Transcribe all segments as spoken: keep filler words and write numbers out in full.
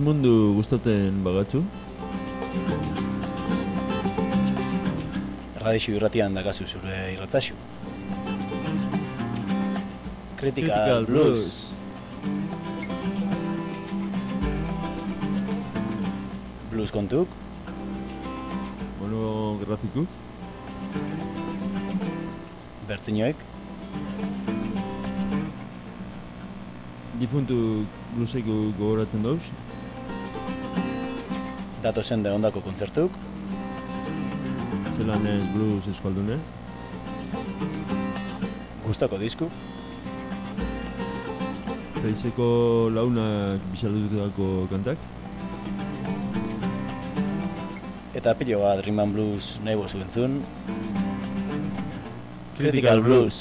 mundu gustatzen bagatzu? Radixu irratian dakazu zure irratzaxu. Critical, Critical Blues. Blues. Blues kontuk. Monografikuk. Bertzinoek. Difuntu blueseko gogoratzen dauz. Datozen de ondako kontzertuk. Zelan ez blues eskaldune. Gustako disku. Feizeko launak bisaldutako kantak. Eta pilo bat Rhythm and Blues nahi bozu entzun. Critical Blues.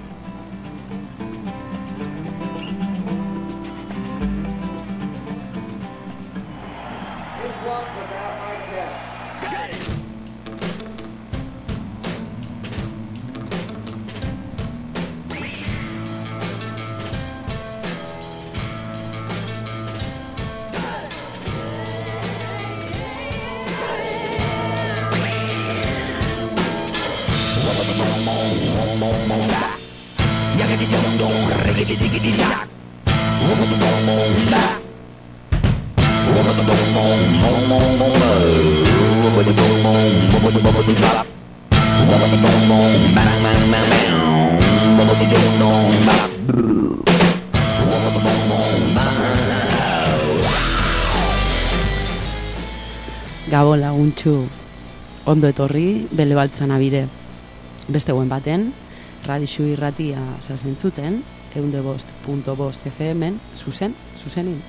Gabon laguntxu, ondo etorri, bele baltzan abire. Beste guen baten, Radixu irratia zazentzuten, eunde bost punto bost F M-en, zuzen, zuzenin.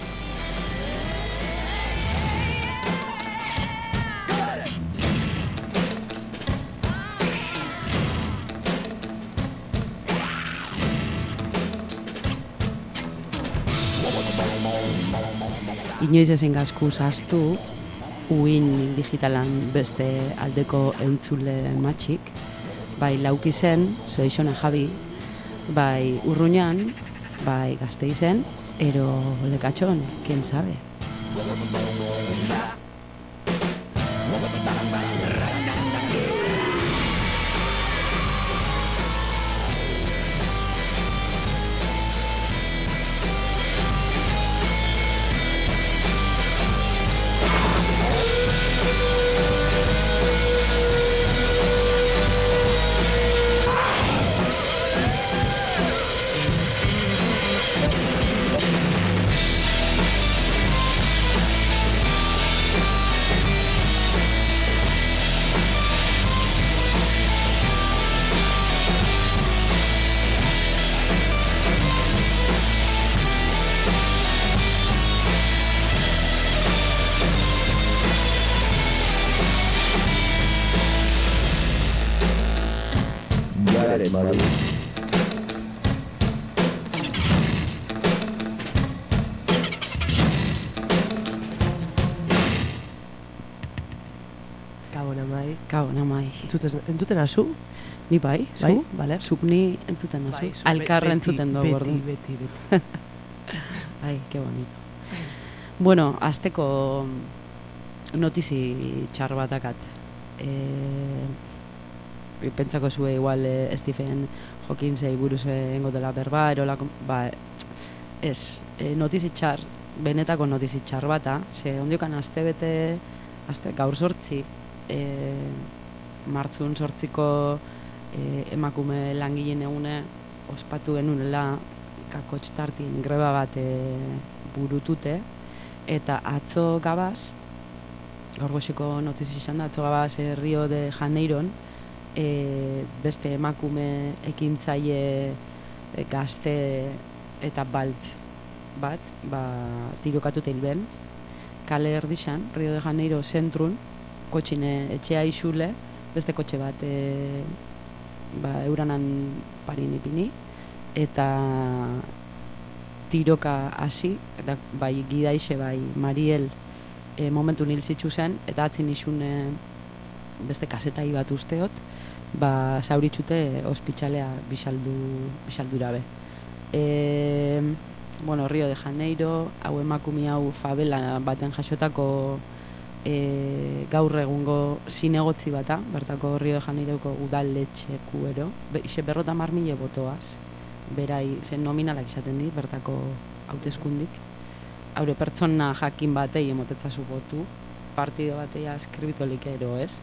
Inoiz ezin gazku zaztu, uin digitalan beste aldeko entzule matxik, bai lauki zen, Zoixona Javi, bai Urruñan, bai Gasteizen, ero Lekatxon, quién sabe. Entzuten azu? Ni bai, zu? Bai, vale. Zuk ni entzuten azu? Bai, zu, Alkarra beti, entzuten dugu, beti, orduan. beti, beti. Ai, que bonito. Bueno, azteko notizi txar batakat. E, pentsako zue igual e, Stephen Hawkingsei buruz engo dela berba, erola, ba, ez, e, notizi txar, benetako notizi txar bata, ze ondiokan azte bete, azte gaur sortzi, e, martzun sortziko e, emakume langileen egune ospatu genunela kakotxtartin greba bat e, burutute, eta atzo gabaz, gaur goxeko notizi izan da, atzo gabaz e, Rio de Janeiron, e, beste emakume ekintzaile e, gazte eta balt bat, ba, tirokatute hilben, kale erdixan, Rio de Janeiro zentrun, kotxine etxea isule, beste kotxe bat e, ba, euranan parin ipini, eta tiroka hasi, eta bai gidaixe, bai Mariel e, momentu nil zitsu zen, eta atzin isun e, beste kasetai bat usteot, ba, zauritxute ospitxalea bisaldu, bisaldura be. E, bueno, Rio de Janeiro, hau emakumi hau favela baten jasotako e, gaur egungo zinegotzi bata, bertako Rio de Janeiroko udaletxeku ero, be, ixe berrota marmile botoaz, berai, zen nominalak izaten dit, bertako hauteskundik, haure pertsona jakin batei emotetzazu botu, partido bateia eskribitolik ero, ez?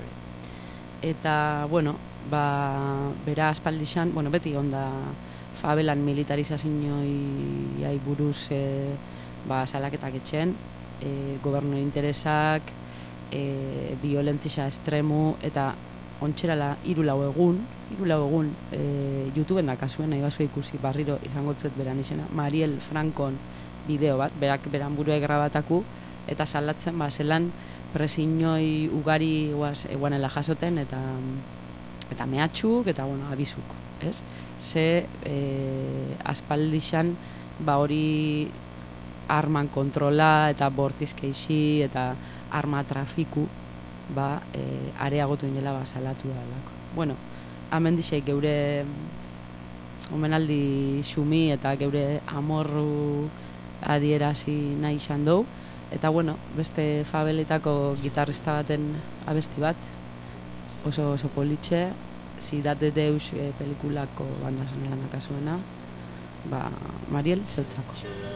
Eta, bueno, ba, bera aspaldixan, bueno, beti onda favelan militarizazioiai buruz e, ba, salaketak etxen, e, gobernu interesak, e, violentzia estremu, eta ontxerala hiru lau egun, hiru lau egun, e, YouTubeen dakazuen, nahi bazu ikusi barriro izango zet beran izena, Mariel Francon bideo bat, berak beran burua grabataku, eta salatzen, ba, zelan presiñoi ugari guaz, eguanela jasoten, eta eta mehatxuk, eta, bueno, abizuk, ez? Ze e, aspaldixan, ba, hori arman kontrola, eta bortizkeixi, eta arma trafiku, ba, e, areagotu indela, ba, salatu da lako. Bueno, hemen dixeik geure omenaldi xumi, eta geure amorru adierazi nahi izan dugu, eta, bueno, beste fabeletako gitarrista baten abesti bat, oso oso politxe, Ciudad de Deus eh, pelikulako banda sonora dakasuena, ba, Mariel zeltzako.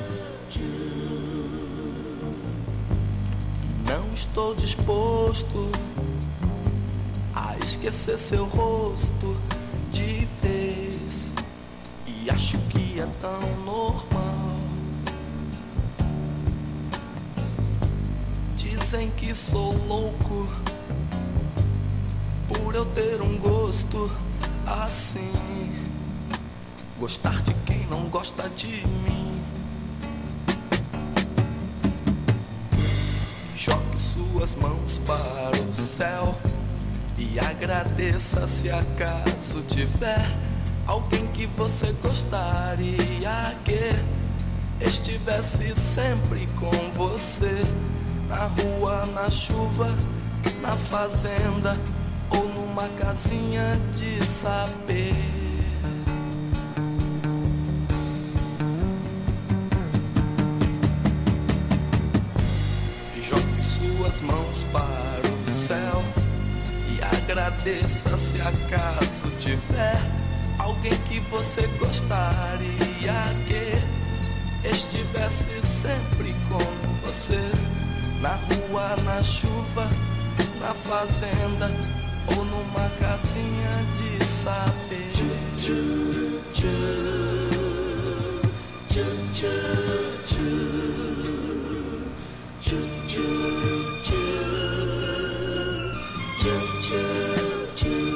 Não estou disposto a esquecer seu rosto de vez, e acho que é tão normal. Dizem que sou louco por eu ter um gosto assim, gostar de quem não gosta de mim. Jogue suas mãos para o céu e agradeça se acaso tiver alguém que você gostaria que estivesse sempre com você, na rua, na chuva, na fazenda ou numa casinha de saber. Jogue suas mãos para o céu e agradeça se acaso tiver alguém que você gostaria que estivesse sempre com você, na rua, na chuva, na fazenda ou numa casinha de saber. Tchu, tchu, tchu, tchu, tchu, tchu, tchu, tchu, tchu, tchu, tchu, tchu.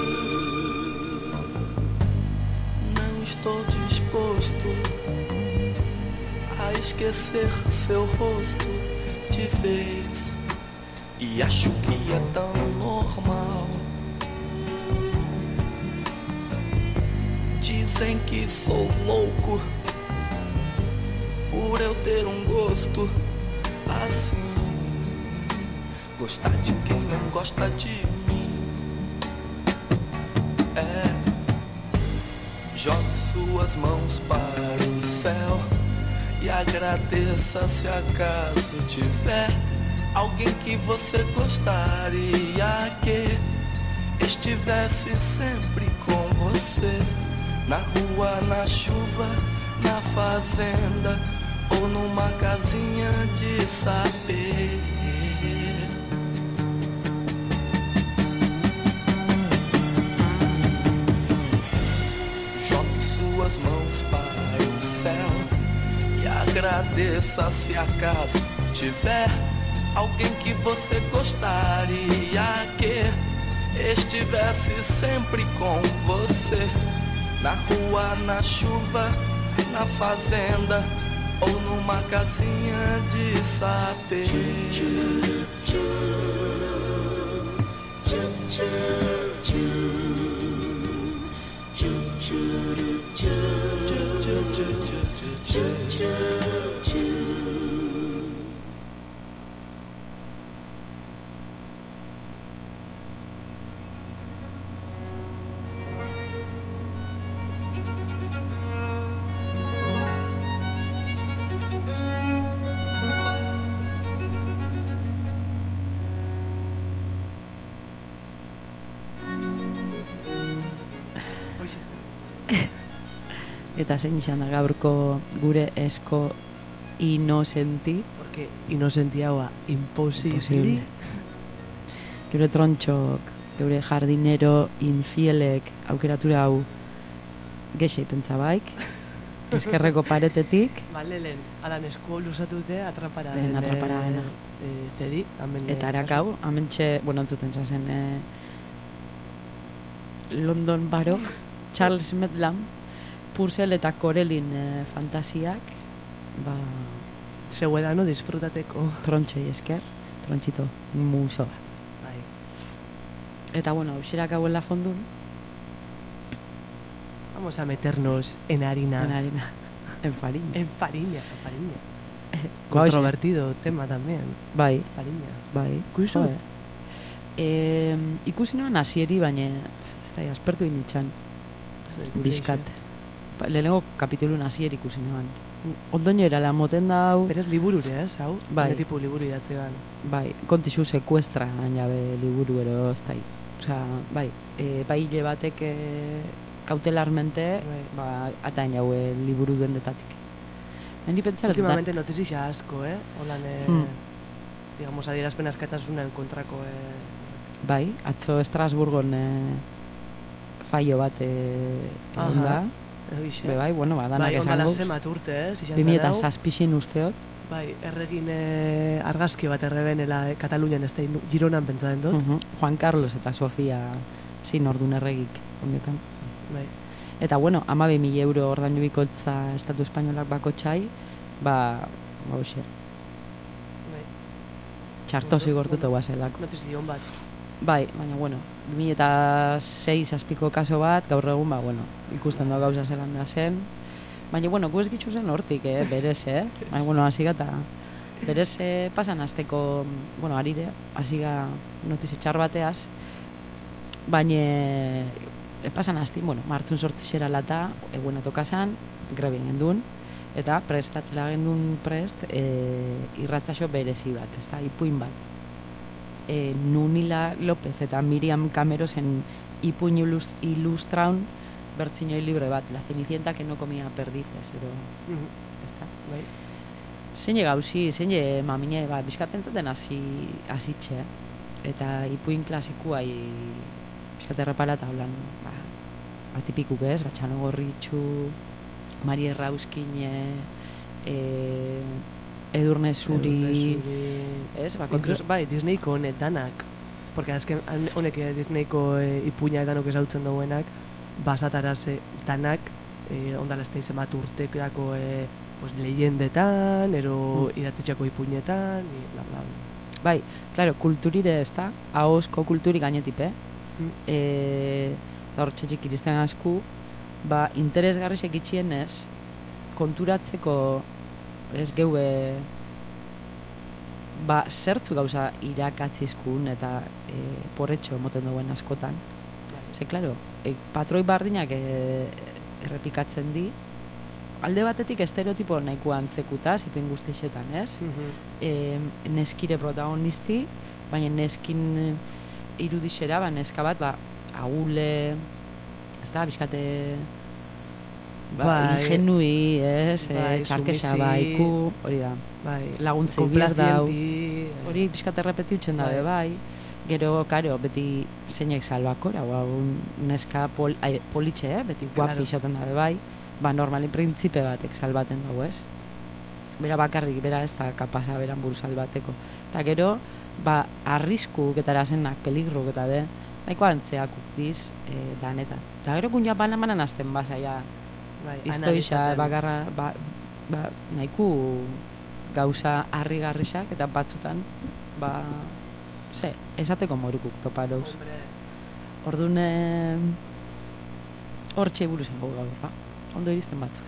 Não estou disposto a esquecer seu rosto de vez, e acho que é tão normal. Dizem que sou louco por eu ter um gosto assim, gostar de quem não gosta de mim. É, jogue suas mãos para o céu e agradeça se acaso tiver alguém que você gostaria que estivesse sempre com você, na rua, na chuva, na fazenda ou numa casinha de saber. Jogue suas mãos para o céu e agradeça se acaso tiver alguém que você gostaria que estivesse sempre com você, na rua, na chuva, na fazenda ou numa casinha de saber. Tchu, tchu, tchu, tchu, tchu, tchu, tchu, tchu, tchu, tchu, tchu, tchu, tchu. Eta zein izan da gaurko gure esko inosenti. Porque inosenti haua imposible. Imposible. Geure trontxok, geure jardinero infielek aukeratura hau gexei pentsabaik, eskerreko paretetik. Bale, lehen, alan eskuo lusatute atrapara. Lehen atrapara dena. E, zedi, amen. Eta arakau, amentxe, bueno, entzuten zazen, eh, London Baro, Charles Medlam, Purcell eta Corellin eh, fantasiak, ba, Zeuedano disfrutateko. trontxei esker, trontxito muso bat. Bai. Eta bueno, uxerak hauela fondun, Vamos a meternos en harina. en harina, en farina. En fariña, en fariña. Ba, hoxe, Controvertido tema también. bai, Fariña. bai. Kuizu? joe. Eh, ikusi noan hasieri, baina ez da, aspertu initxan, bizkat. Pa- Lehenengo kapitulun hasieri ikusi noan. Ondoño erala moten dau, Berez liburure, ez, hau? Bai. Bai. Tipo liburu idatzi ban. bai, kontixu sekuestra jabe liburu ero ez da. Osea, bai, e, paile batek e, kautelarmente, Bai. ba, atain jaue liburu dendetatik. Ni pentsatzen Últimamente notizia asko, eh? Holan, eh, Hmm. digamos, adierazpen askatasunen kontrako, eh, bai, atzo Estrasburgon e, faio bat e, egon da. egixe. Be bai, bueno, ba, danak Bai, ondala esango. zemat urte, ez? Izan bi mila zara hau. zazpixin usteot. Bai, erregin eh, argazki bat errebenela eh, Katalunian ez da, Gironan pentsatzen dut. Mhm. Juan Carlos eta Sofia zin ordun erregik. Ondekan. Bai. Eta bueno, hamabi mila euro ordaindu bikotza Estatu Espainolak bako txai, ba, ba hoxe, Bai. txarto zigortutu guazelako. Notizion bat. Bai, baina bueno, bi mila eta sei zazpiko kaso bat, gaur egun, ba, bueno, ikusten da gauza zelan da zen. Baina, bueno, gu ez gitzu zen hortik, eh, berez, eh? Baina, bueno, hasi gata, berez eh, pasan azteko, bueno, arire, hasi ga notizi txar bateaz, baina e, pasan azti, bueno, martzun sortixera lata, eguen tokasan, grebin gendun, eta prestat, lagendun prest, e, irratzaxo berezi bat, ez da, ipuin bat. E, Nunila López eta Miriam Camerosen ipuin ilust, ilustraun bertzinoi libre bat, La Cenicienta que no comía perdices, edo, ez da. Bai. Zein gauzi, zein mamine, ba, bizkaten zaten hasi hasitxe, eta ipuin klasikoa bizkate errepala eta holan, ba, atipikuk ez, ba, Txano Gorritxu, Mari Errauskin, e, Edurne Zuri, ez, ba, kontro... Incluso, bai, Disneyko honet danak. Porque azken han- honek eh, Disneyko eh, ipuinak danok ezautzen dauenak, basataraz eh, danak, eh, ondala ez da izen bat urtekako eh, pues, leyendetan, ero Mm. idatzitxako ipuinetan, i bla, bla, bla. Bai, claro, kulturire ez da, ahozko kulturi gainetipe, Mm. e, eta hor txetxik iristen asku, ba, interesgarrisek itxienez, konturatzeko, ez geue, ba, zertzu gauza irakatzizkun eta e, porretxo moten duen askotan. Ze, claro, e, patroi bardinak e, errepikatzen di, alde batetik estereotipo nahiko antzekuta, zipen guztixetan, ez? E, neskire protagonisti, baina neskin irudixera, ba, neska bat, ba, agule, ez da, bizkate, ba, Bai. ingenui, ez, Bai, e, txarkesa, sumisi. baiku, hori da, Bai, laguntzei bir dau, complacienti, eh, hori bizkate repetiutzen dabe, bai, gero, karo, beti zeinek salbakora, ba, un neska pol, ai, politxe, eh? beti guapi Claro. izaten dabe, bai, ba, normalin printzipe batek salbaten dago, ez? Bera bakarrik, bera ez da kapasa beran buru salbateko. Eta gero, ba, arriskuk eta erasenak, peligruk eta de, nahiko antzeak ukdiz, e, danetan. Eta gero kun japan amanan azten basaia, bai, iztoixa, analizaten. bakarra, ba, ba, nahiko gauza harrigarrisak eta batzutan, ba, ze, esateko morukuk toparoz. Hombre, Orduan, eh, hor txe buruz engo gaur, ba? Ondo iristen batu.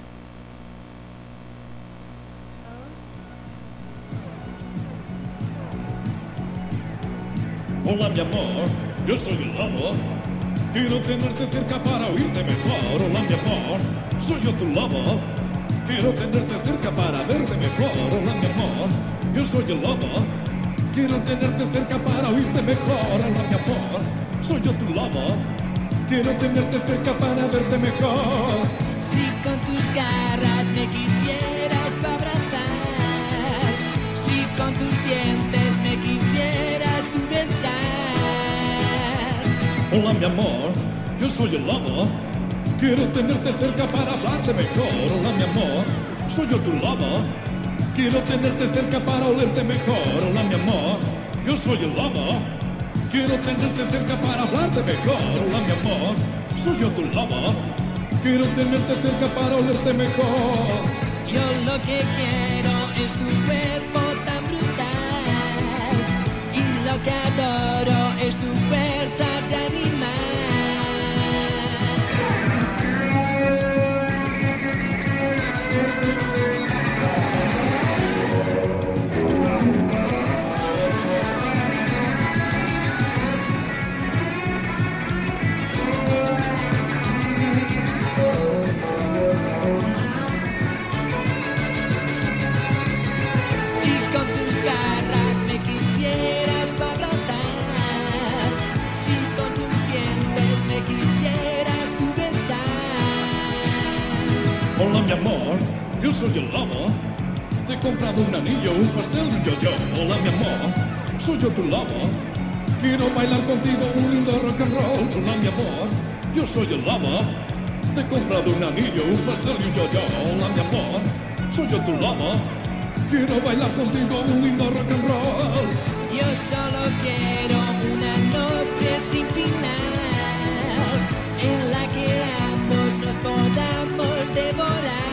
Hola, mi amor, yo soy el lobo. Quiero tenerte cerca para oírte mejor. Hola, mi amor, soy yo tu lobo. Quiero tenerte cerca para verte mejor. Hola, mi amor, yo soy el lobo. Quiero tenerte cerca para oírte mejor. Hola, mi amor, soy yo tu lobo. quiero tenerte cerca para verte mejor. Si con tus garras me quisieras tú abrazar, si con tus dientes me quisieras tú besar. Hola mi amor, yo soy el lobo, quiero tenerte cerca para hablarte mejor. Hola mi amor, soy yo tu lobo, quiero tenerte cerca para olerte mejor. Hola mi amor, yo soy el lobo, quiero tenerte cerca para hablarte mejor. Hola mi amor, soy yo tu lobo, quiero tenerte cerca para olerte mejor. Yo lo que quiero es tu cuerpo tan brutal, y lo que adoro es tu fuerza de animal. Si con tus garras me quisieras tú abrazar, si con tus dientes me quisieras tú besar. Hola mi amor, yo soy el lobo, te he comprado un anillo, un pastel y un yo-yo. Hola mi amor, soy yo tu lobo, quiero bailar contigo un lindo rock and roll. Hola mi amor, yo soy el lobo, te he comprado un anillo, un pastel y un yo-yo. Hola mi amor, soy yo tu lobo, quiero bailar contigo un lindo rock and roll. Yo solo quiero una noche sin final, en la que ambos nos podamos devorar.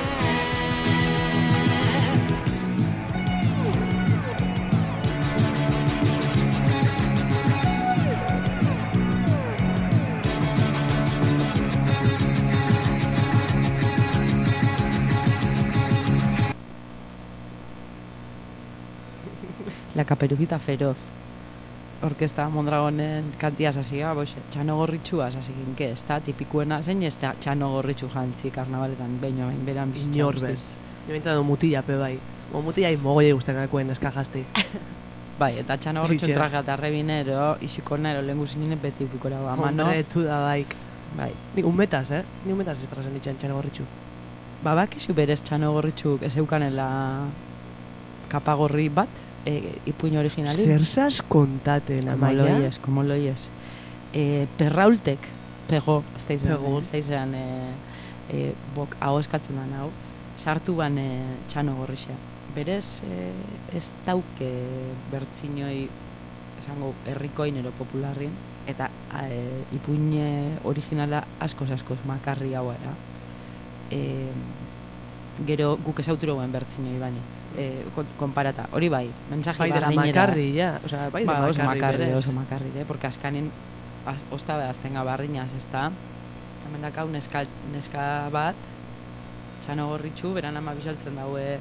La Caperucita Feroz. Orkesta Mondragonen kantiaz hasia, boxe, txano gorritxuaz hasi ginke, ez da, tipikuena zein ez da txano gorritxu jantzi karnabaletan, behin bain beran bizitza. Inor bez. Ni bintzat du mutila, pe bai. Mo mutila mogoia gusten gakoen eska jazti. Bai, eta txano gorritxu Trixe. traje eta arrebinero, isikona lehen guzinen beti ukikora ba, mano. Hombre, tu da baik. Bai. Ni unmetaz, eh? Ni unmetaz esprazen ditxan txano gorritxu. Ba, bakizu berez txano gorritxuk ez eukanela kapagorri bat, e, ipuin originali. Zerzaz kontaten, Como lo amaia? oyes, como lo oyes. Eh, perraultek, pego, ez da izan, Pego. ez da izan, eh, eh, bok, hau eskatzen da hau, sartu ban eh, txano gorrixea. Berez, eh, ez dauke bertzinoi, esango, herrikoin ero popularrin, eta eh, ipuin eh, originala askoz askoz makarri hau era. Eh, gero guk ezauturo guen bertzinoi baina. Eh, kon- konparata, hori bai, mensaje Bai dela bardinera. makarri, ja. Osa, bai dela Ba, oso makarri, makarri, berez. oso makarri, eh? Porque azkanin, az, osta behaztenga barriñaz, ez da? Hemen dakau neska, neska bat, txano gorritxu, beran ama bisaltzen daue,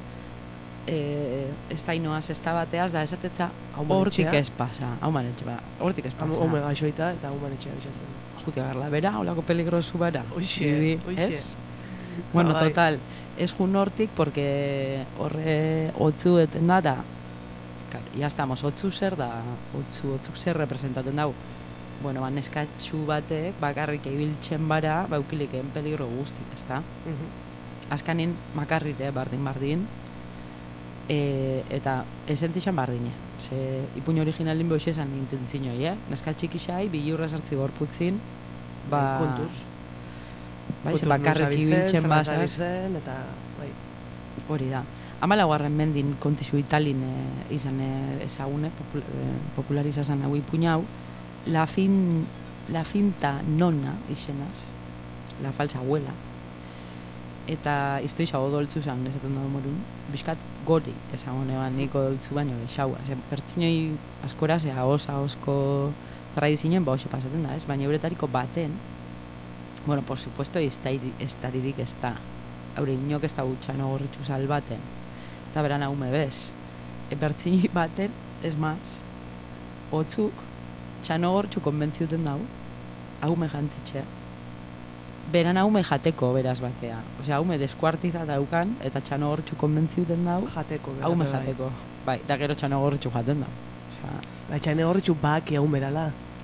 e, ez da inoaz, ez da bateaz, da esatetza, hortik Haumanetxea? ez pasa, haumanetxe, ba, hortik ez pasa. Haume gaixoita eta hauman etxea bisatzen. Juti agarla, bera, holako peligrosu bera. Hoxe, Idi, hoxe. ez? Bueno, Bai. total, ez jun hortik, porque horre otzu eten da, da, claro, ya estamos, otzu zer da, otzu, otzu zer representaten dau. Bueno, ba, neskatxu batek, bakarrik ibiltzen bara, baukilikeen peligro guzti, ez da? Mhm. Azkanin makarrite, bardin, bardin, e, eta esentixan bardine. Ze ipuin originalin behoxe esan intentzinoi, eh? Neskatxik isai, bilurra sartzi gorputzin, ba... Kontuz. Bai, ze Kontuz bakarrik nun zabizen, ibiltzen zelan basaz, zabizen, eta, bai. hori da. Hamalagarren mendin kontizu Italin e, izan e, ezagune, popul, e, populariza zan hau ipuin hau, la, fin, la finta nonna izenaz, la falsa abuela, eta iztoiza odoltzu zan, esaten da morun, bizkat gori ezagune ban niko odoltzu baino xaua. Ze, pertzinoi askora, ze ahos, ahosko tradizioen ba hoxe pasaten da, ez? Baina euretariko baten, bueno, por supuesto, ez daririk ez da, haure inok ez da gutxano gorritxu salbaten, eta beran haume bez. E, bertzini baten, ez maz, hotzuk, txano gortxu konbentziuten dau, haume jantzitxe. Beran haume jateko, beraz batea. Osea, haume deskuartiza daukan, eta txano gortxu konbentziuten dau, Jateko. bera, haume bai. jateko. Bai, da gero txano gorritxu jaten da. Osea, Bai, txane horretxu baki hau berala.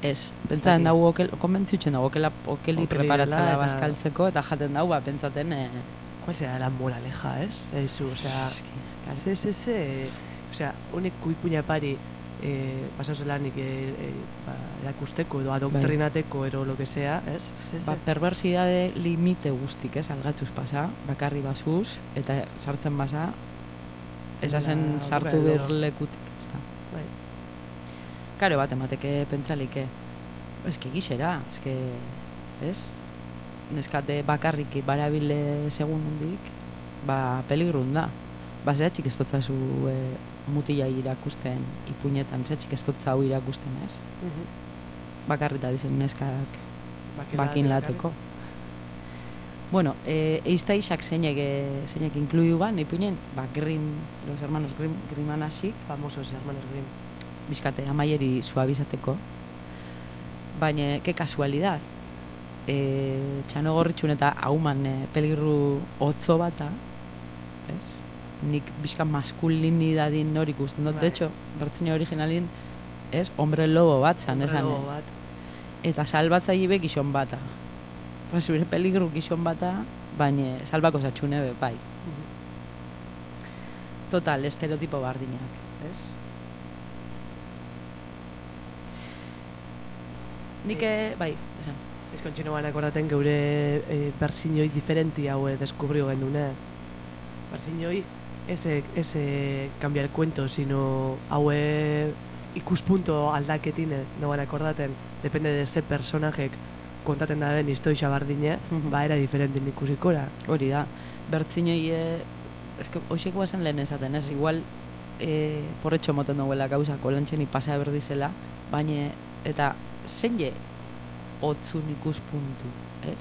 Ez, pentsatzen dago okel, konbentzitzen dago okela, okeli Okeli preparatzela dela eta- bazkaltzeko eta jaten dago, ba, pentsaten... Eh, ¿Cuál será la moraleja, es? Eso, o sea, se, se, se, o sea, honek kuipuña pari eh, pasau zelanik eh, eh, ba, erakusteko edo adoktrinateko ero lo que sea, es? Se, se. ba, perversidade limite guztik, ez, algatuz pasa, bakarri basuz, eta sartzen basa, esasen La sartu boca del lobo. berlekutik, ez da. Bai. Karo, bat emateke pentsalik, ez que gixera, ez que, ez? Neskate bakarrik barabile segundik, ba, peligrun da. Ba, zehatxik ez dotzazu e, mutila irakusten ipuñetan, zehatxik ez dotza hau irakusten, ez? Mhm. Bakarrita dizen neskak Bakin bakin lateko. lateko. Bueno, e, eiztaixak zeinek, e, zeinek inkluiu ban, ipuñen, ba, Grimm, los hermanos Grimm, Grimmanasik, Famosos hermanos Grimm. bizkate amaieri suabizateko. Baina, ke kasualidad. E, txano gorritxun eta hauman e, peligru otzo bata, ez? Nik bizka maskulinidadin hori ikusten dut, Bai. de hecho, bertzine originalin, ez, hombre lobo bat zan, Hombre esan, lobo eh? bat. Eta salbatzaile be gizon bata. Resubire peligru gizon bata, baina salbako zatxune be, bai. Mhm. Total, estereotipo bardinak, ez? Nik, eh, bai, esan. Ez kontxino ban akordaten geure e, berzinoi diferenti haue deskubrio gendune. Berzinoi ez ez cambia el cuento, sino haue ikuspunto aldaketin no ban akordaten, depende de ze personajek kontaten da ben historia bardine, Mhm. ba era diferente ikusikora. Hori da, bertzinoi, e, eske, hoxek guazen lehen esaten, ez, igual, e, porretxo moten duela gauza, kolantxeni pasa berdizela, baina, eta zein je otzun ikuspuntu, ez?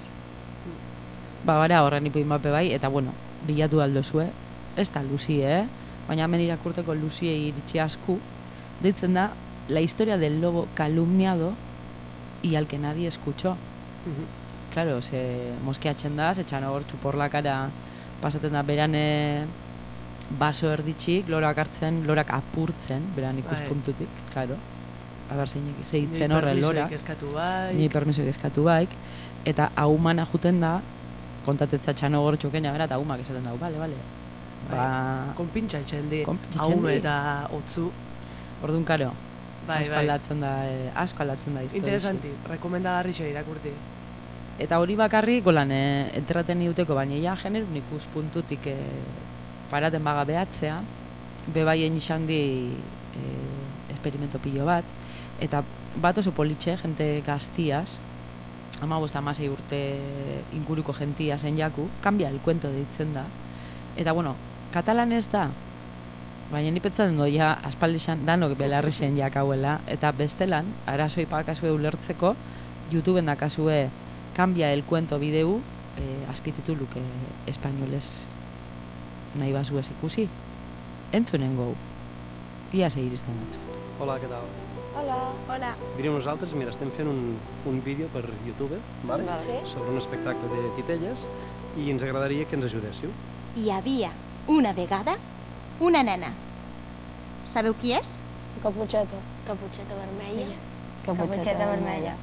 Ba, gara horren ipuin bape bai, eta bueno, bilatu aldozue, ez da luzie, eh? Baina hemen irakurteko luzie iritsi asku, deitzen da, la historia del lobo calumniado y al que nadie escuchó. Claro, ze moskeatzen da, ze txano hor txuporla kara pasaten da beran e, baso erditxik, lorak hartzen, lorak apurtzen, beran ikuspuntutik, claro. A ber, zeinek zeitzen horre lorak. Eskatu bai. Ni permisoik eskatu baik, eta ahumana juten da, kontatetza txano gortxukena, bera, eta ahumak esaten dago, bale, bale. Ba, Konpintxa etxen di, Konpintxatzen haume di. eta otzu. orduan karo, Bai, asko bai. aldatzen da, eh, asko aldatzen da historia. Interesanti, rekomendagarri xe irakurti. Eta hori bakarri, golan, e, enterraten iduteko, baina ja generun ikuspuntutik e, paraten baga behatzea, bebaien izan di e, esperimento pilo bat, eta bat oso politxe, jente gaztiaz, ama bosta amasei urte inguruko gentia zen jaku, cambia el cuento deitzen da, eta bueno, katalanez da, baina ni pentsatzen dut, ja, aspaldixan danok belarrixen jakauela, eta bestelan, arazoi pakazue ulertzeko, YouTubeen dakazue Cambia el cuento bideu, eh, azpitituluk eh, espainolez nahi bazu ez ikusi. Entzunen gau. Ia se iristen dut. Hola, què tal? Hola. Hola. Mireu, nosaltres, mira, estem fent un, un vídeo per YouTube, vale? Vale. Sí. Sobre un espectacle de titelles i ens agradaria que ens ajudéssiu. Hi havia una vegada una nena. Sabeu qui és? Caputxeta. Caputxeta vermella. Caputxeta vermella.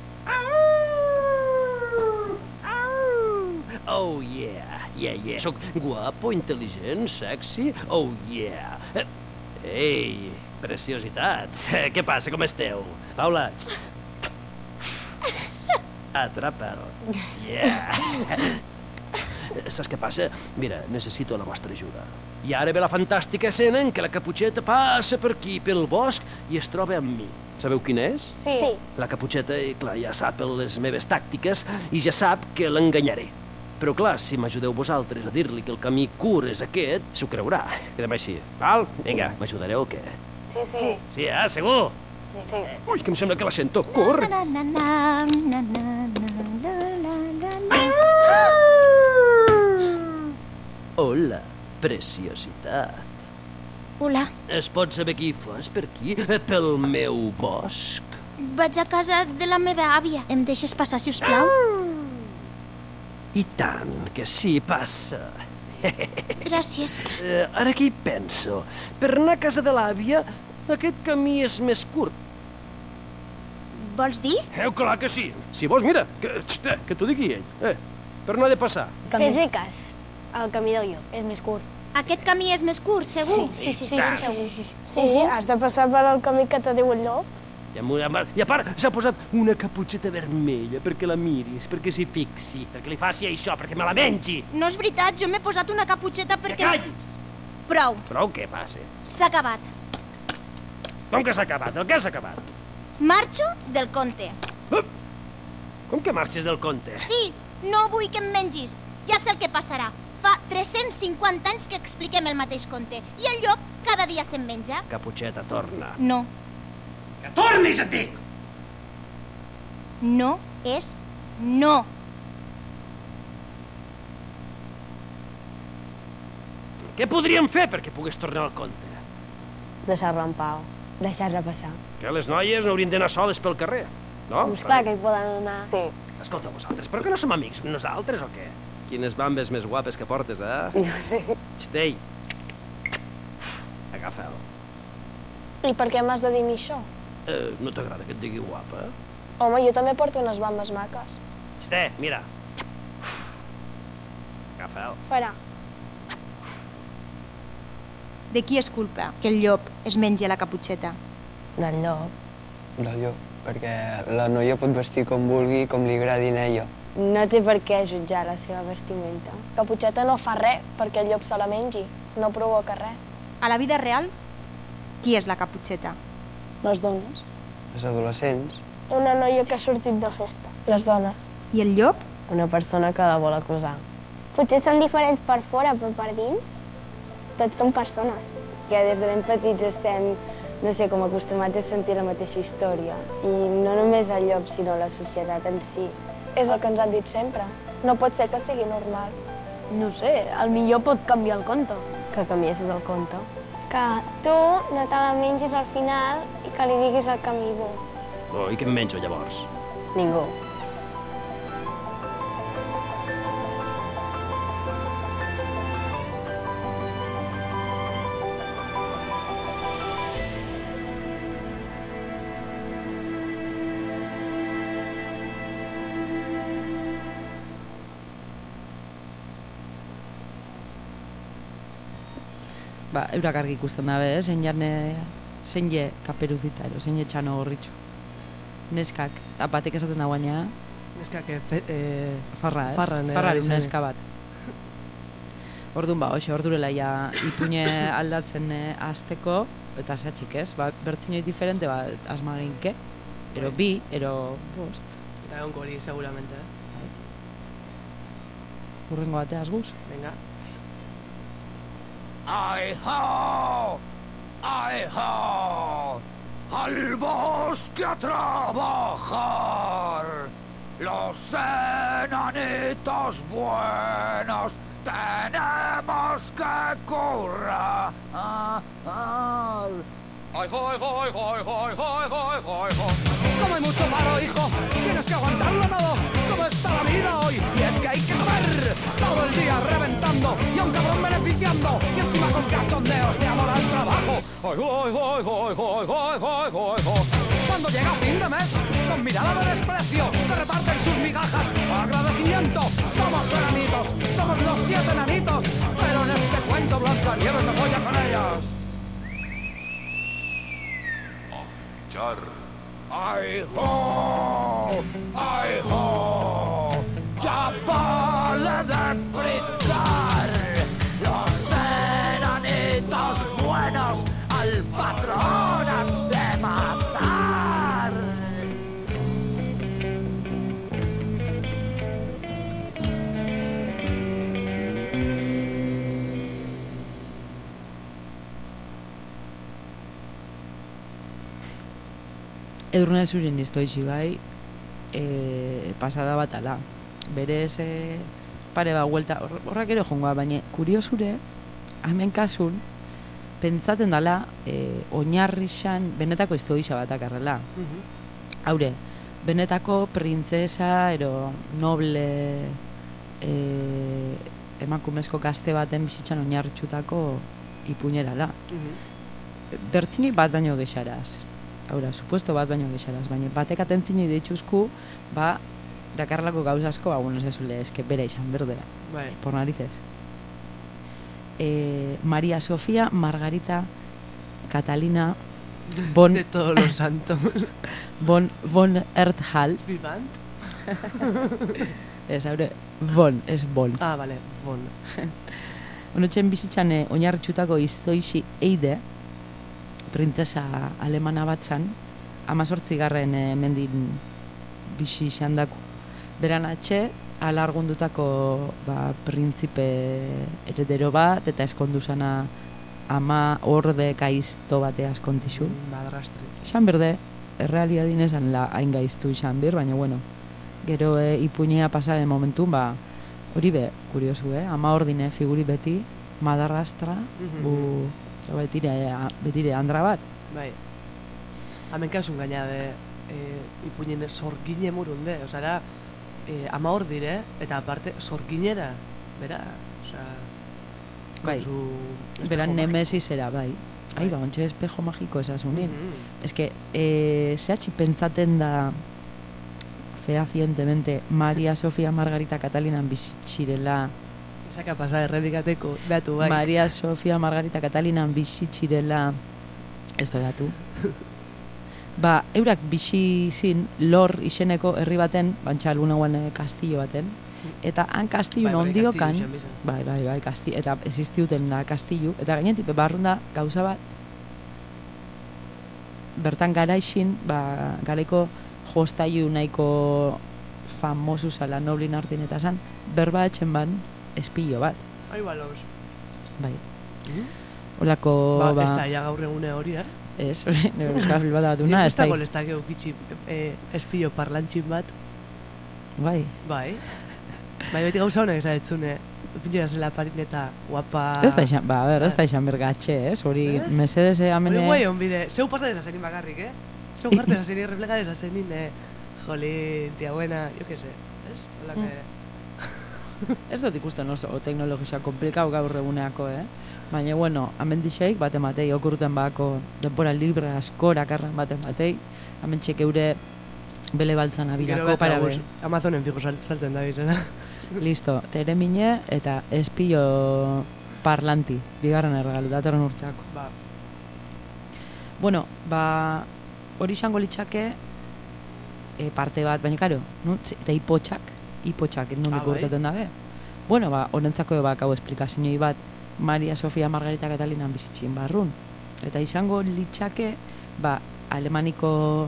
Oh, yeah, yeah, yeah. Soc guapo, intel·ligent, sexy, oh, yeah. Eh, Ei, preciositats. Què passa, com esteu? Paula, atrapa'l. Yeah. Saps què passa? Mira, necessito la vostra ajuda. I ara ve la fantàstica escena en què la Caputxeta passa per aquí, pel bosc, i es troba amb mi. Sabeu quina és? Sí. sí. La Caputxeta, eh, clar, ja sap les meves tàctiques i ja sap que l'enganyaré. Però clar, si m'ajudeu vosaltres a dir-li que el camí curt és aquest, s'ho creurà. Quedem així, val? Vinga, m'ajudareu o què? Sí, sí. Sí, eh? Segur? Sí. sí. Ui, que em sembla que la sento. Corre! Na, na, na, na, na, na, na, na, na, na. Hola, preciositat. Hola, Es pot saber qui fas per aquí? Pel meu bosc? vaig a casa de la meva àvia. Em deixes passar, si us plau? I tant, que sí, passa. Gràcies. Eh, ara que hi penso, per anar a casa de l'àvia, aquest camí és més curt. Vols dir? Eh, clar que sí. Si vols, mira, que, que, que t'ho digui ell. Eh, per no ha de passar. Fes-li cas. El camí del llop és més curt. Aquest camí és més curt, segur? Sí, sí, sí, sí, sí, segur. Sí, sí, has de passar per el camí que te diu el llop. I, amb una, I a part, s'ha posat una caputxeta vermella perquè la miris, perquè s'hi fixi, perquè li faci això, perquè me la mengi. No és veritat, jo m'he posat una caputxeta perquè... Que callis! Prou. Prou què passa? S'ha acabat. Com que s'ha acabat? El què s'ha acabat? Marxo del conte. Uh! Com que marxes del conte? Sí, no vull que em mengis. Ja sé el que passarà. Fa tres-cents cinquanta anys que expliquem el mateix conte i el llop cada dia se'n menja. Caputxeta, torna. No. Que tornis, et dic! No és no. Què podríem fer perquè pogués tornar al conte? Deixar-la en pau. Deixar-la passar. Que les noies no haurien d'anar soles pel carrer, no? Doncs clar que hi poden anar. Sí. Escolta, vosaltres, però que no som amics nosaltres o què? Quines bambes més guapes que portes, eh? Xtei. Agafa'l. I per què m'has de dir a mi això? Eh, no t'agrada que et digui guapa? Home, jo també porto unes bambes maques. Xté, mira. Agafa'l. Farà. De qui és culpa que el llop es mengi la caputxeta? Del llop. Del llop, perquè la noia pot vestir com vulgui, com li agradi a ella. No té per què jutjar la seva vestimenta. Caputxeta no fa res perquè el llop se la mengi. No provoca res. A la vida real, qui és la caputxeta? Les dones. Les adolescents. Una noia que ha sortit de festa. Les dones. I el llop? Una persona que la vol acusar. Potser són diferents per fora, però per dins tots són persones. Que des de ben petits estem, no sé, com acostumats a sentir la mateixa història. I no només el llop, sinó la societat en si. És el que ens han dit sempre. No pot ser que sigui normal. No sé, al millor pot canviar el conte. Que canviessis el conte. Que tu no te la mengis al final i que li diguis el camí bo. Oh, i què em menjo, llavors? Ningú. Ba, eurak argi ikusten dabe, eh? Zein jarne, zein je kaperuzita, ero, zein je txano gorritxo. Neskak, apatek esaten da guaina. Neskak, e, fe, e, farra, ez? Farran, Farra, eh, neska bat. Orduan ba, hoxe, ordurela ja ipune aldatzen eh, azteko, eta zatxik ez, ba, bertzinoi diferente, ba, asmaginke, ero bi, ero bost. Eta egon hori, seguramente, eh? Urrengo bateaz guz? Venga. ¡Ay-ho! ¡Ay-ho! ¡Al bosque a trabajar! Los enanitos buenos tenemos que currar. ¡Ay-ho, ay-ho, ay-ho, ay-ho, ay-ho, ay-ho, ay-ho! Como hay mucho malo, hijo, tienes que aguantarlo todo. ¿Cómo está la vida hoy? Y es que hay que comer todo el día reventando y a un cabrón beneficiando y encima con cachondeos de amor al trabajo. ¡Ay, ay, ay, ay, ay, ay, ay, ay, ay! Cuando llega fin de mes, con mirada de desprecio, te reparten sus migajas. Agradecimiento, somos enanitos, somos los siete enanitos, pero en este cuento Blancanieves me folla con ellos. Char. ¡Ay-ho! ¡Ay-ho! ¡Ya vale de brindar! Los enanitos buenos al patrón han de matar. Edurne zuren iztoizi bai, e, pasada bat ala. Berez, e, pare ba, huelta, horrak ere jongoa, baina kuriosure, hemen kasun, pentsaten dala, e, oinarrixan, benetako iztoiza bat akarrela. Haure, benetako printzesa, ero, noble, e, emakumezko gazte baten bizitzan oinarritxutako ipuñerala. Bertzinik bat baino gexaraz. hau da, supuesto bat baino gexaraz, baina batek atentzini deitxuzku, ba, dakarlako gauzasko, ba, bueno, ez ezule, eske bera izan berdera, bai. por narices. Eh, María Sofía, Margarita, Catalina, Von... De todos los santos. Von, von Erthal. Vivant. Ez, haure, Von, ez Von. Ah, vale, Von. Onotxen bizitzan eh, oinarritxutako iztoixi eide, printzesa alemana batzan, amazortzigarren eh, mendin bizi izan dako. Beran atxe, alargundutako ba, printzipe heredero bat, eta eskonduzana ama orde gaizto bateaz kontixu. Madrastri. Izan berde, errealiadin esan la hain gaiztu izan bir, baina bueno, gero e, ipuñea pasaren momentun, ba, hori be, kuriosu, eh? Ama ordine figuri beti, madarrastra, Mhm. bu, betire, betire andra bat. Bai. Hemen kasun gaina de eh, ipuñen sorgine murunde, osea, eh, ama hor dire, eta aparte sorginera, bera, osea, Bai, beran nemesis era, bai. Ai, ba, ontxe espejo magiko esasunin. Mhm. Ez que, eh, zehatxi pentsaten da fehacientemente María Sofía Margarita Catalinan bizitzirela. Esaka pasa erredikateko, behatu bai. María Sofía Margarita Catalinan bizitzirela, ez datu. Ba, eurak bizi zin lor izeneko herri baten, bantxa albunagoen kastillo baten, eta han kastillo Bai, bai, ondiokan, kastillo izan bizan. bai, bai, bai, kastillo, eta existiuten da kastillo, eta gainetipe barrunda gauza bat, bertan garaixin, ba, garaiko jostailu nahiko famosu zala noblin artin eta zan, berba etxen ban espillo bat. Ai, balos. Bai. Olako, ba... ba... Ez da, ja gaur egune hori, eh? Ez, hori, nire euskal fil bat batuna, ez da... Ez da golestak eukitxi eh, espillo parlantxin bat. Bai. Bai. Bai, beti gauza honek ezaretzune. Pintxe gazela parineta, guapa... Ez da izan, ba, a ber, ez da izan bergatxe, ez? Hori, mesedez amene... Hori guai honbide, zeu pasa desazenin bakarrik, eh? Zeu jarte desazenin, refleja desazenin, eh? Jolín, tia buena, jo que sé, ez? Hola que... Ez dut ikusten oso teknologia komplikau gaur eguneako, eh? Baina, bueno, hemen dixeik, bat ematei, okurruten bako denbora libre askora karren bat ematei, hemen txek eure bele baltzan abilako, para be. Amazonen fijo salten da bizena. Listo, tere mine eta espillo parlanti, bigarren erregalu, datorren urteako. Ba. Bueno, ba, hori izango litzake e, parte bat, baina karo, no? Eta hipotxak, hipotxak, nondik Ah, bai? urteten dabe. Bueno, ba, honentzako bak hau esplikazioi bat, María Sofía Margarita Catalinan bizitzien barrun. Eta izango litzake, ba, alemaniko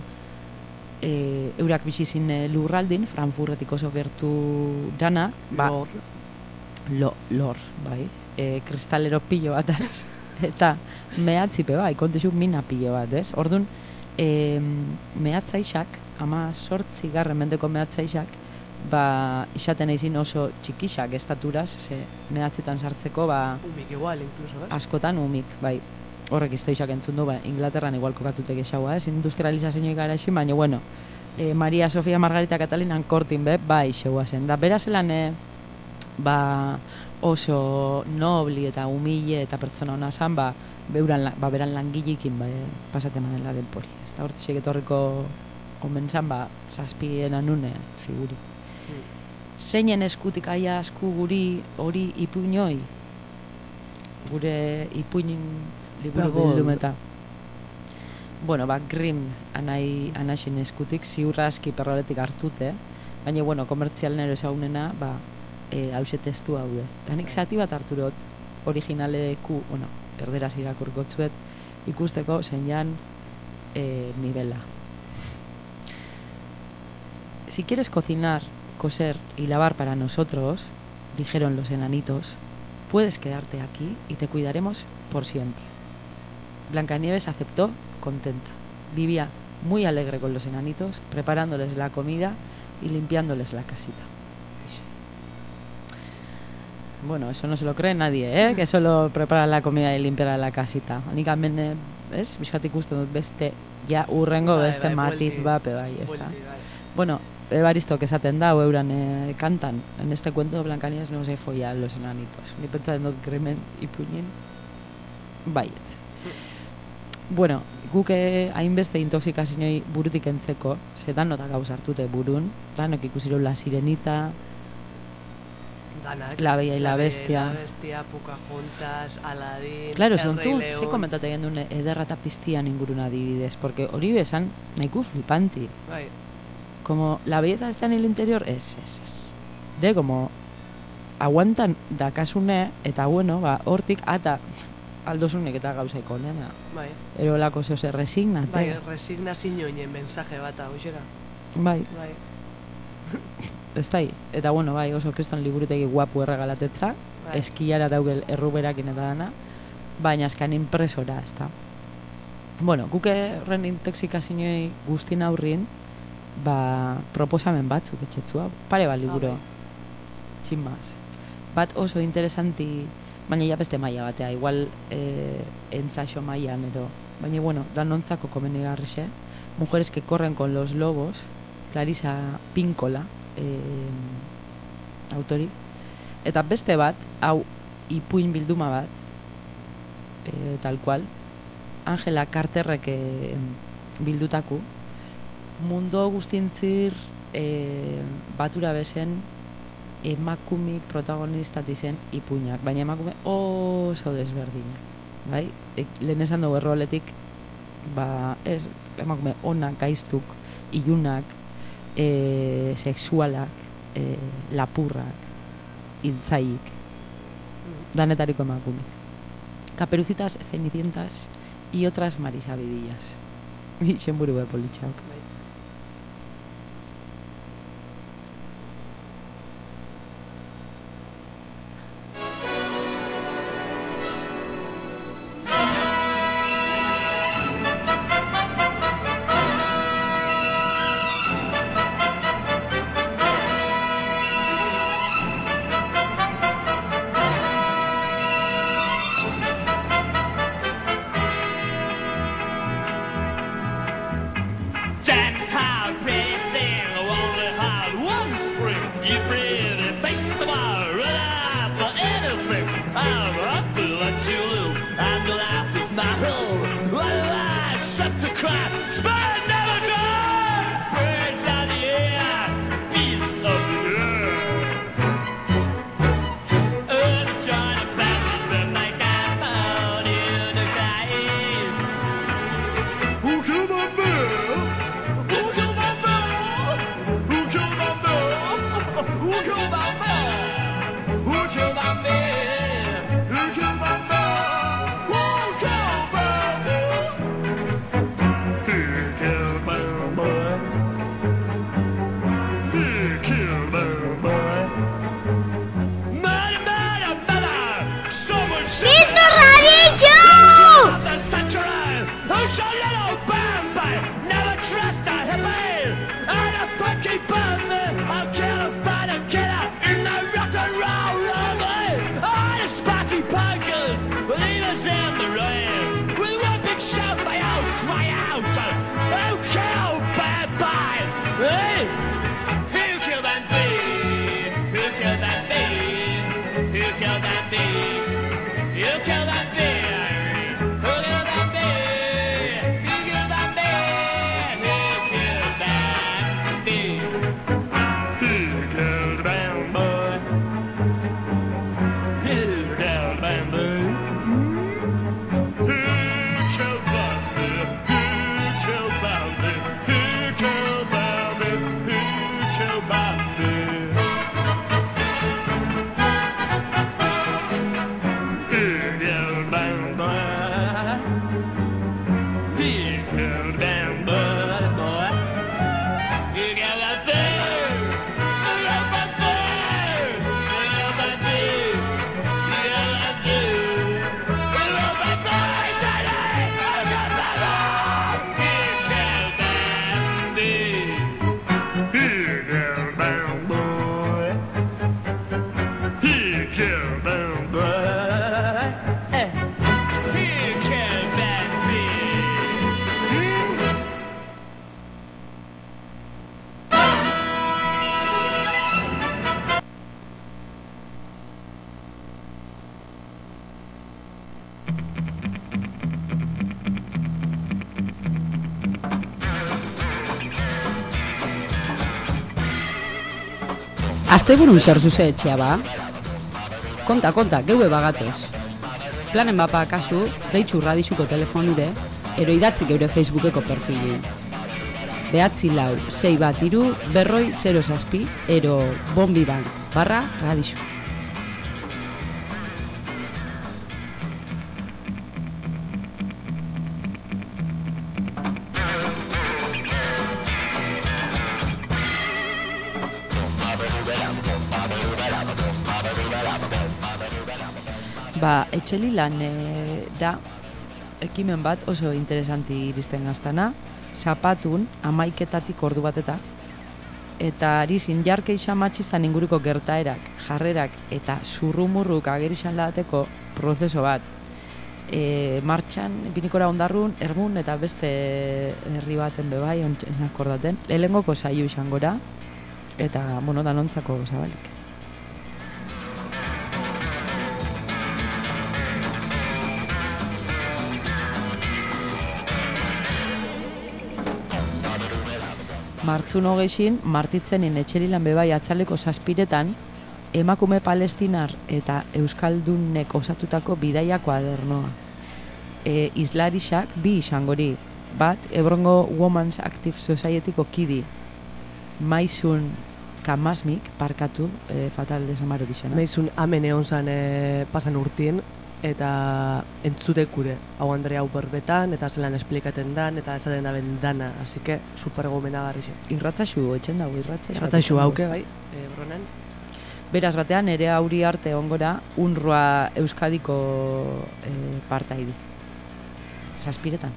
e, eurak bizizin e, lurraldin, Frankfurtetik oso gertu dana, ba, Lor. Lo, lor, bai. E, kristalero pilo bat, ez? Eta mehatzipe, bai, kontexu mina pilo bat, ez? Orduan, e, mehatzaixak, ama sortzi garren mendeko mehatzaixak, ba, isaten eizin oso txikixak estaturaz, ze mehatzetan sartzeko, ba... Umik igual, incluso, eh? Askotan umik, bai. Horrek iztoixak entzun du, ba, Inglaterran igual kokatutek esaua, ez? Industrializazioik gara esin, baina, bueno, e, María Sofía Margarita Catalinan kortin be, bai, xeua zen. Da, berazelan, e, ba, oso nobli eta humile eta pertsona hona zan, ba, beuran, ba, beran langilekin, ba, e, pasaten manela denpori. Ez da, hortixek etorriko omen zan, ba, zazpien anune figuri. Zeinen eskutik aia asku guri hori ipuñoi, gure ipuñin liburu Pagol. bildumeta. Bueno, ba, Grimm anai, anaxin eskutik, ziurra aski perroletik hartute, baina, bueno, komertzial nero esaunena, ba, e, hause testu haude. Eta nik zati bat harturot, originaleku, bueno, erderaz irakurko tzuet, ikusteko zeinan e, nivela. Si quieres cocinar, coser y lavar para nosotros, dijeron los enanitos, puedes quedarte aquí y te cuidaremos por siempre. Blancanieves aceptó contenta. Vivía muy alegre con los enanitos, preparándoles la comida y limpiándoles la casita. Bueno, eso no se lo cree nadie, ¿eh? Que solo prepara la comida y limpia la casita. Nik hemen, ¿ves? Bizkat ikusten dut beste, ja urrengo Bai, beste bai, matiz buelti. bape bai, ez da. Buelti, bai. Bueno, Evaristo que esaten da, euran eh, kantan. En este cuento de Blancanieves no se folla los enanitos. Ni pentsatzen dut Grimmen ipuñin baiet. bueno, guke hainbeste intoxikazioi burutik entzeko, zetan nota gauz hartute burun, danok ikusiru La Sirenita, Danak. La Bella y la Bestia. La Bestia, Pocahontas, Aladdin, Claro, El Rey zontzu, León. ze komentate gendun ederra eta piztian inguruna adibidez, porque hori bezan, nahiko flipanti. Bai. Como la belleza está en el interior, es, es, es. De, como, aguantan dakasune, eta bueno, ba, hortik, ata, aldozunek eta gauzaiko nena. Bai. Ero lako zeo se resignate. Bai, resignazioen mensaje bat hau, xera. Bai. Bai. Ez da, eta bueno, bai, oso kriston liburutegi guapu erregalatetza, Bai. eskiara daugel erruberakin eta dana, baina azkan impresora, ez da. Bueno, guke horren intoxikazioi guztin aurrin, ba, proposamen batzuk etxetzua, pare bat liburo, txinmaz. Bat oso interesanti, baina ja beste maila batea, igual eh, entzaxo mailan, ero, baina bueno, danontzako komenigarrixe, Mujeres que corren con los lobos, Clarisa Pinkola, eh, autori, eta beste bat, hau ipuin bilduma bat, eh, tal cual, Angela Carterrek eh, bildutaku, mundu guztintzir eh, batura bezen emakumik protagonistat izen ipuinak, baina emakume oso desberdinak, bai? E, lehen esan dugu erroletik, ba, ez, emakume onak, gaiztuk, ilunak, e, sexualak, e, lapurrak, hiltzaik, danetariko emakume. Caperucitas, Cenicientas y otras marisabidillas. Ixen buru bepolitxauk. Asteburun zer zuze etxea ba? Konta, konta, geue bagatoz. Planen bapa kasu, deitzu radixuko telefonure, ero idatzi geure Facebookeko perfili. Behatzi lau, sei bat iru, berroi, zero zazpi, ero bombi bank, barra, radixu. Ba, etxelilan e, da ekimen bat oso interesanti iristen gaztana, zapatun amaiketatik ordu bateta, eta arizin jarkeixa matxistan inguruko gertaerak, jarrerak eta zurrumurruk agerixan ladateko prozeso bat. E, martxan, binikora ondarrun, ermun eta beste herri baten bebai, ontzen akordaten, lehengoko saio izan gora, eta, bueno, danontzako zabalik. Martzun hogeixin, martitzenin etxerilan bebai atzaleko zazpiretan, emakume palestinar eta euskaldunek osatutako bidaia kuadernoa. E, Islarixak bi izangori, bat Ebrongo Women's Active Societyko kidi, Maizun Kamasmik, parkatu, e, fatal desamaro dixena. Maizun amen egon zan e, pasan urtien, eta entzutek gure, hau Andrea hau berbetan, eta zelan esplikaten dan, eta esaten da bendana, así que super gomenagarri xe. Irratzaxu, etxen dago, irratzaxu. Irratzaxu hauke, bai, e, bronen. Beraz batean, ere auri arte ongora, unrua Euskadiko e, partaidi. Zazpiretan.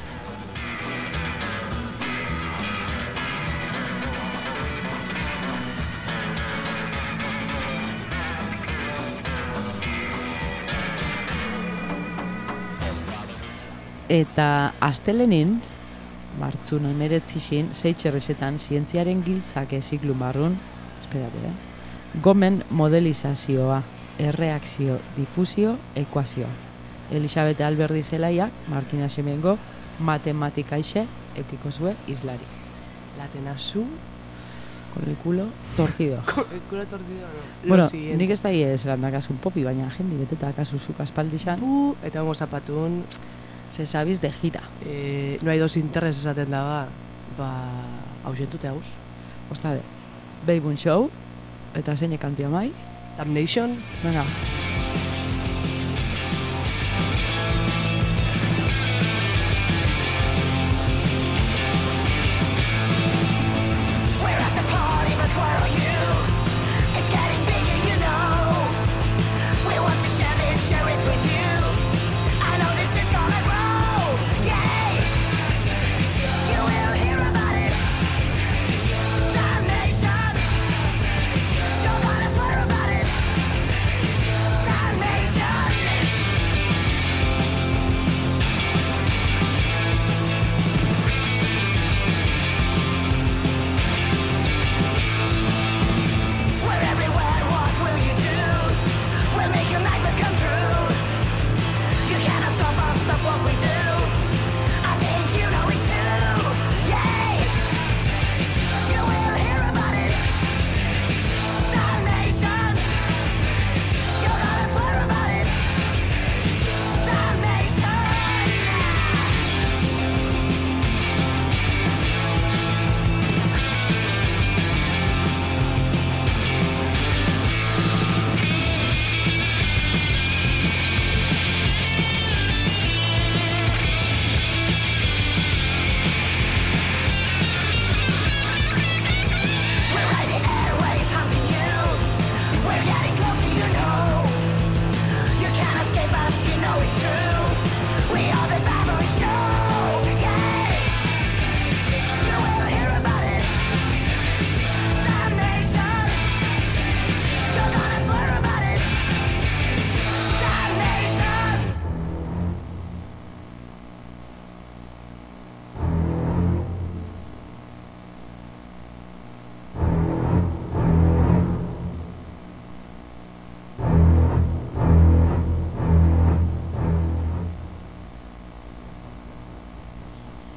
Eta astelenin, martzuno neretzixin, zeitxerrezetan, zientziaren giltzak eziklu barrun, esperate, eh? Gomen modelizazioa, erreakzio, difusio, ekuazioa. Elisabete Alberdi zelaiak, Markina Semengo, matematikaixe, eukiko zue, islari. Latenazu, con el culo torcido. Con el culo torcido, no. Bueno, nik ez da ez landakasun popi, baina jendi beteta akazu zuk aspaldixan. Uh, eta hongo zapatun... Se sabiz de gira. Eh, no hay dos interés esaten daba, ba, hausentute hauz. Ostabe, Beibun Show, eta zeine kantia mai. Damnation. Venga.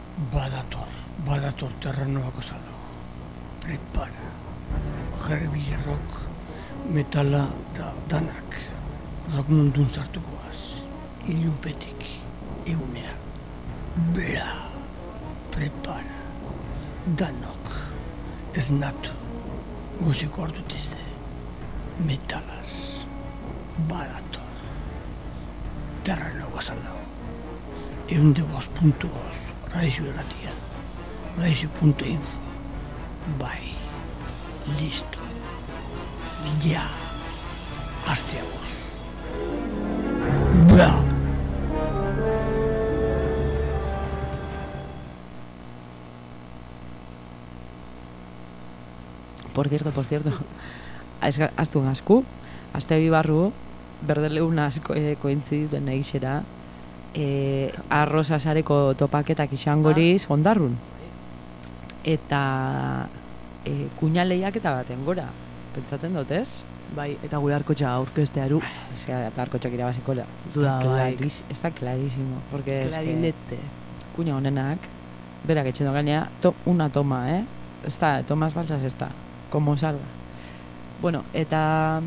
Badator, badator terrenoak osado. Prepara. Jerbi rock, metala da danak. Rock mundun sartukoaz, ilunpetik, egunera. Bla, prepara, danok, esnatu, gozeko ordutizte, metalaz, badator, terreno guazaldau. Eunde bost puntu bost, raixu erratian, raixu puntu info, bai, listo, ja, azte agos. Bra! Por cierto, por cierto, aztu gasku, azte bi barru, berdeleunaz eh, kointziduten egixera, eh, arroza sareko topaketak izangoriz ondarrun. Eta eh, kuñaleiak eta baten gora, pentsaten dut, ez? Bai, eta gure arkotxa aurkestearu. Osea, eta arkotxak irabaziko da. Duda, bai. Está clarísimo, porque Clarinete. es que kuña honenak, berak etxendo gainea, to, una toma, eh? Está, tomas falsas está, como salga. Bueno, eta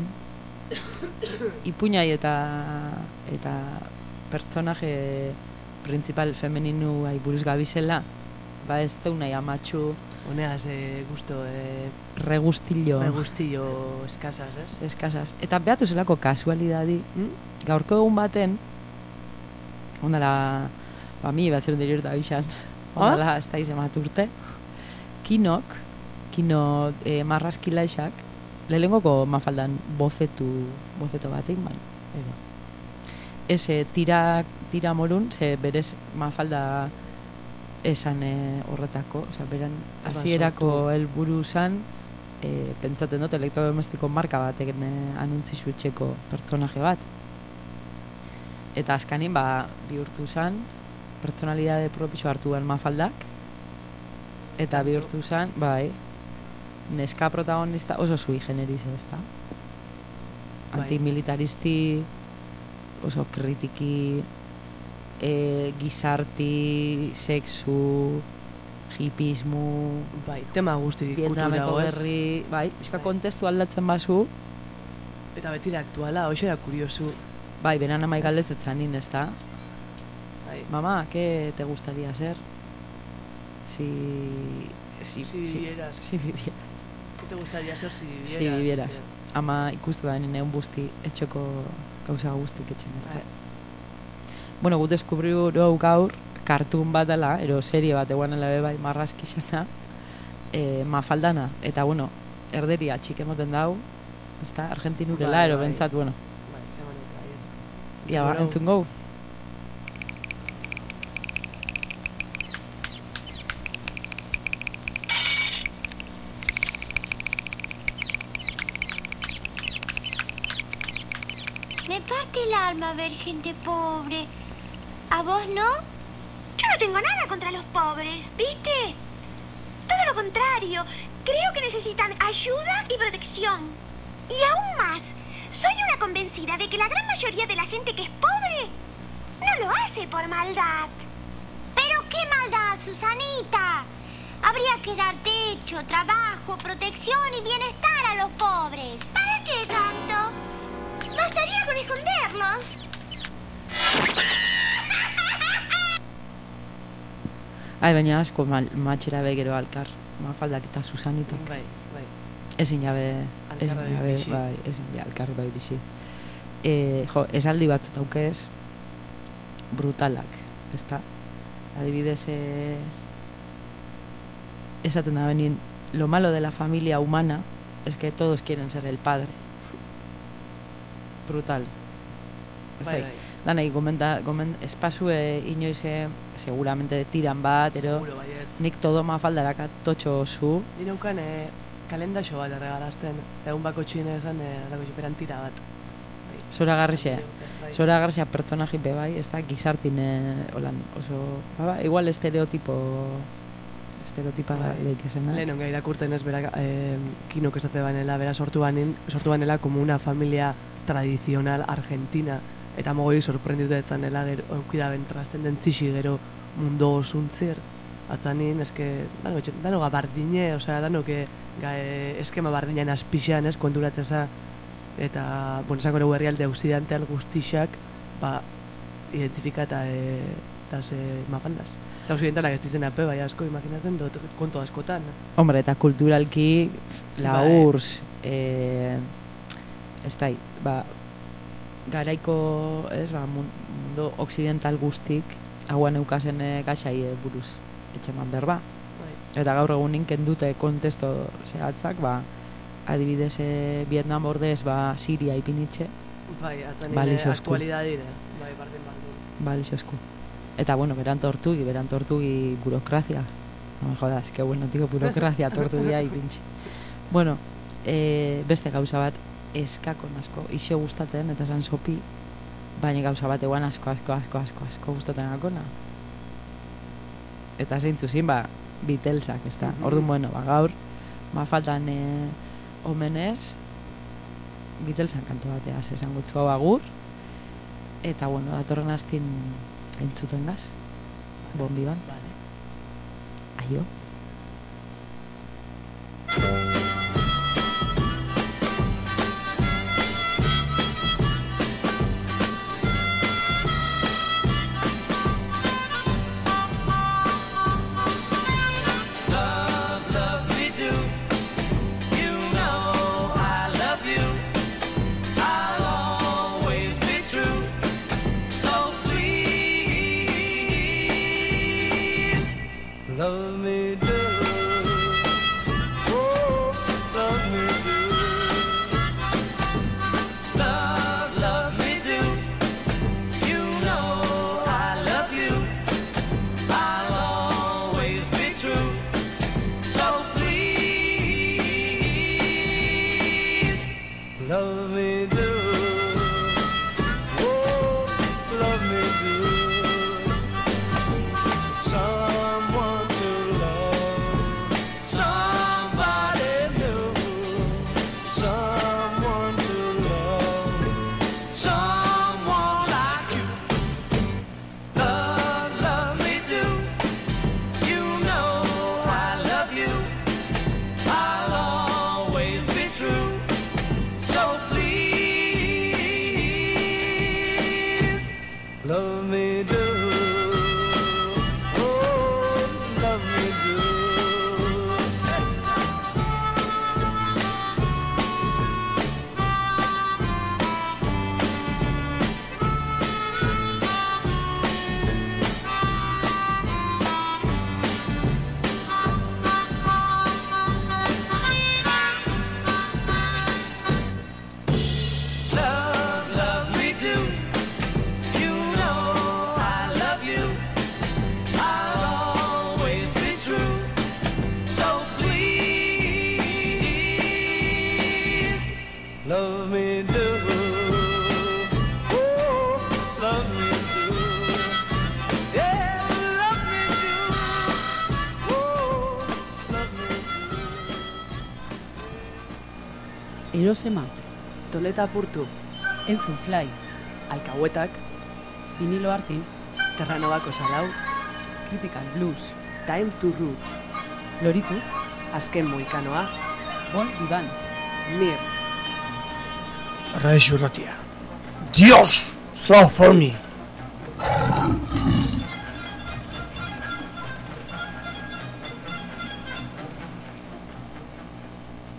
ipuñai eta eta pertsonaje principal femeninu buruz gabizela, ba ez teu nahi amatxu, Honeaz, eh, gusto, eh, regustillo. Regustillo eskasaz, ez? Eskasaz. Eta behatu zelako kasualidadi, mm? Gaurko egun baten, ondala, ba, mi batzeren dira urta bixan, ondala, ez da izemat urte, kinok, kino eh, marrazkilaixak, lehengoko mafaldan bozetu, bozeto batein bain. Edo. Eze, tira, tira morun, ze berez mafalda esan eh, horretako, oza, beran, hasierako helburu zan, eh, pentsaten dut, elektrodomestiko marka batek eh, anuntzizu etxeko pertsonaje bat. Eta askanin, ba, bihurtu zan, pertsonalidade propio hartu behar mafaldak, eta bihurtu zan, bai, neska protagonista oso sui generis ez da. Antimilitaristi, oso kritiki, e, gizarti, sexu, hipismu, bai, tema guzti kultura goez. Bai, eska kontestu aldatzen bazu. Eta betira aktuala, hoxe era kuriosu. Bai, beran amai galdetzen nin, ez da? Bai. Mama, ¿qué te gustaría ser? Si... Si, si, si vivieras. Si vivieras. ¿Qué te gustaría ser si vivieras? Si vivieras. Si ama ikustu da nire un busti, etxeko gauza guztik etxen, ez da? Bueno, gut deskubriu gaur, kartun bat dela, ero serie bat eguanela bebai marrazkixana, e, mafaldana, eta bueno, erderia txik emoten dau, ez da, argentinurela, ero bentsat, bueno. Bai, zemanek, Ia, ba, entzun gau. Me parte el alma ver gente pobre. ¿A vos no? Yo no tengo nada contra los pobres, ¿viste? Todo lo contrario. Creo que necesitan ayuda y protección. Y aún más, soy una convencida de que la gran mayoría de la gente que es pobre no lo hace por maldad. ¿Pero qué maldad, Susanita? Habría que dar techo, trabajo, protección y bienestar a los pobres. ¿Para qué tanto? Bastaría con esconderlos. Ai, baina asko matxera begero alkar, mafaldak eta Susanitak. Bai, bai. Ezin jabe, ezin jabe, bai, ezin jabe, alkar bai bizi. E, jo, esaldi batzut aukez, brutalak, ezta? Adibidez, e, esaten da benin, lo malo de la familia humana es que todos quieren ser el padre. Brutal. Bai, bai. Danai, gomenta, goment, espazue inoize, seguramente tiran bat, ero, Seguro, baietz. nik todo mafaldaraka totxo zu. Ni neukan eh, kalendaxo bat erregalazten, egun bako txine esan, eh, erako txiperan tira bat. Zora garrixea. Bai. Zora garrixea pertsona jipe bai, ez da gizartin, eh, holan, oso, ba, igual estereotipo, estereotipa Bai. leik esena. Lehen onga irakurten ez berak, eh, kinok esate banela, bera sortu banin, sortu banela como una familia tradicional argentina, eta mogoi sorprenditu etzanela, gero, eukidaben trasten den txixi gero mundo osuntzer, atzanin, eske, dano, dano gabardine, osea, dano que Gai, eskema bardinan azpixan, ez, konturatzeza, eta, bueno, esango dugu herrialde occidental guztixak, ba, identifikata, e, eta ze mafaldaz. Eta occidentalak ez dizen ape, bai asko, imaginatzen, dut konto askotan. Hombre, eta kulturalki, laurz, e, ez da, ba, garaiko, ez, ba, mundu occidental guztik, hauan eukazen e, gaxai e, buruz, etxeman berba. Eta gaur egunin kendute kontesto zehatzak, ba, adibidez e, Vietnam ordez, ba, Siria ipinitxe. Bai, atzanire aktualidadire, bai, bardin bardin. Balixosku. Eta, bueno, beran tortugi, beran tortugi burokrazia. No me jodas, que bueno, tío, burokrazia tortugia ipintxe. Bueno, e, beste gauza bat, eskakon asko, iso gustaten, eta esan sopi, baina gauza bat eguan asko, asko, asko, asko, asko gustaten akona. Eta zeintzu zin, ba, Beatlesak, ez da. Mhm. Orduan, bueno, ba, gaur, ma faltan e, omenez, Beatlesan kantu bateaz esan gutzu hau agur, eta, bueno, datorren astin entzuten gaz, bombi ban. Vale. Aio. Love me do, oh, love me do. Love, love me do. You know I love you. I'll always be true. So please, love me do. Oh, love me do. Someone to love, somebody new, someone to love, someone like you. Love, love me do. You know I love you. I'll always be true. So please, love me do. Love, love me do. You know I love you. I'll always be true. So please, love me do. Oh, love me do. Yeah, love me do. Oh, love me do. Erosema, Toleta apurtu, entzun fly, alkahuetak, vinilo artin, Terranovako salau, critical blues, Time to Roots, loritu, azken moikanoa, bon iban, Mir, Radio Ratia. Dios, so for me.